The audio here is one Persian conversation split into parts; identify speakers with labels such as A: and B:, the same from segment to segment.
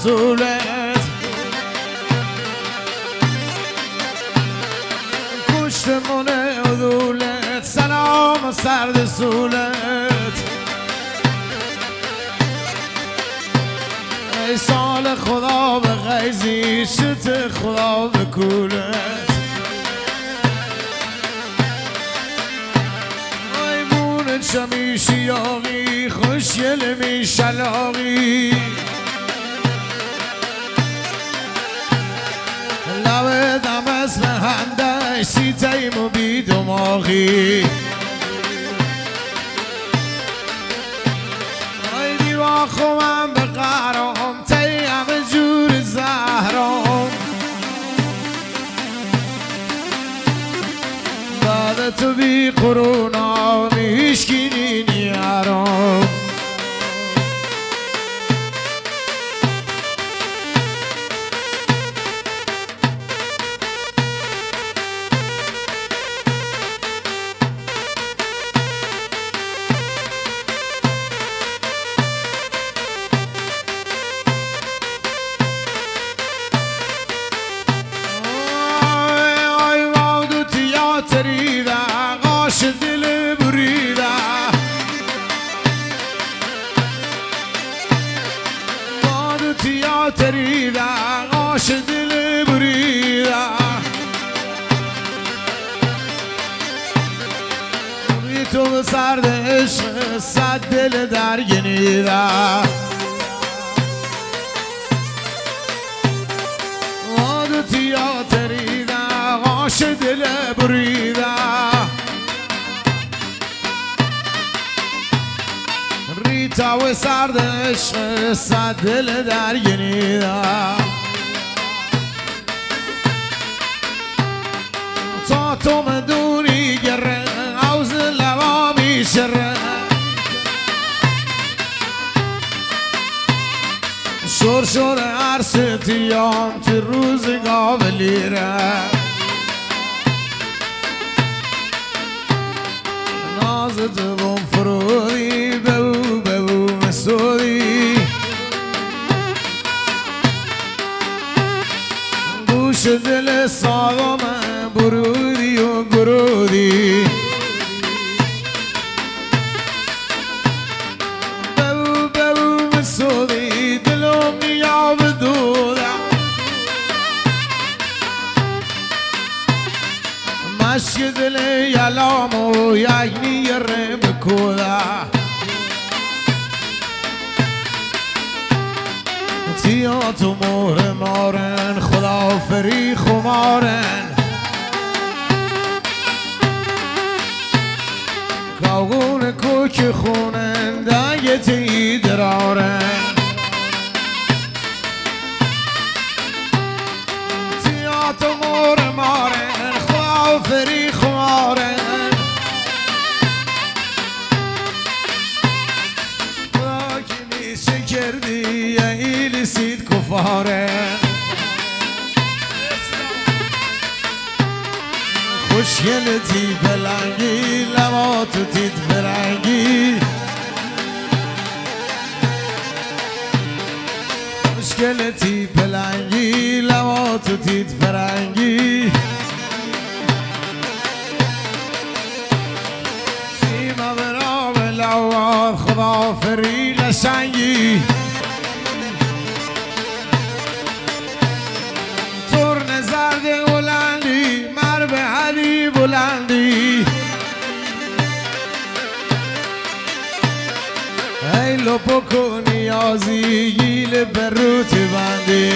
A: رسولت کشتمون عدولت سلام سرد سولت ای سال خدا به غیزی شت خدا به کولت میمون چمیشی یاقی خوشگل میشلاقی لب دم از مهندش سی تیم و بی دماغی ای دیوا خوام به قرام تیم جور زهرام بعد تو بی قرونا میشکینی نیارام دل بریده باد تیاتریده آش دل بریده روی تو به سرد عشق صد دل درگنیده باد تیاتریده آش دل بریده ریتا و سرد عشق صد دل درگنیده تا تو مدونی گره عوض لوا میشره شور شور عرصتیام که روز گاولیره نازت بوم فرودی ببو مسودی گوش دل سالم برودی و گرودی ببو مسودی دلم نیاب دودم مشک دل یلامو یک میره بکوده تیات و مهر مارن خدا فری خمارن کاغون کوک خونن دنگ تی درارن تیات و مهر مارن خدا فری خمارن خدا که میشه کردی ایلی سید کفاره خوشگلتی پلنگی لباتو تید فرنگی خوشگلتی پلنگی لباتو تید فرنگی سیما برام لوار خدا فری قشنگی ترن زرد بلندی مرب علی بلندی ای لپو کو نیازی گیل بروت بندی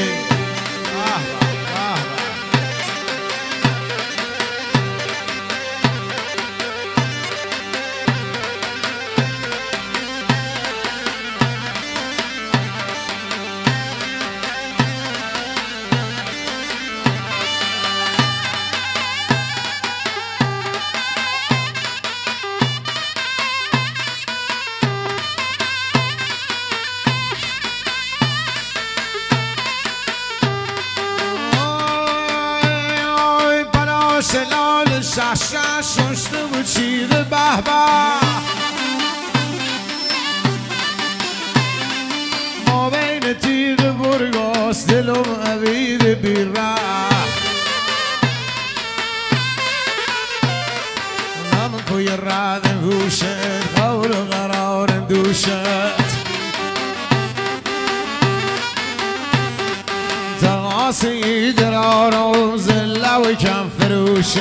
A: شلال شش ششته و چیده به به ما بین تیغ برگا باس دلم عبید بیره نام کوی راد هوشت قول و قرار دوشت تقاسی درار و زله و کم فروشت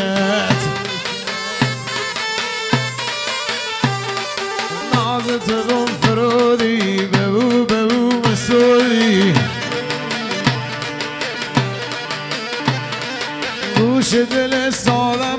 A: نازت غم فرودی ببو ببو مسودی گوش دل ساده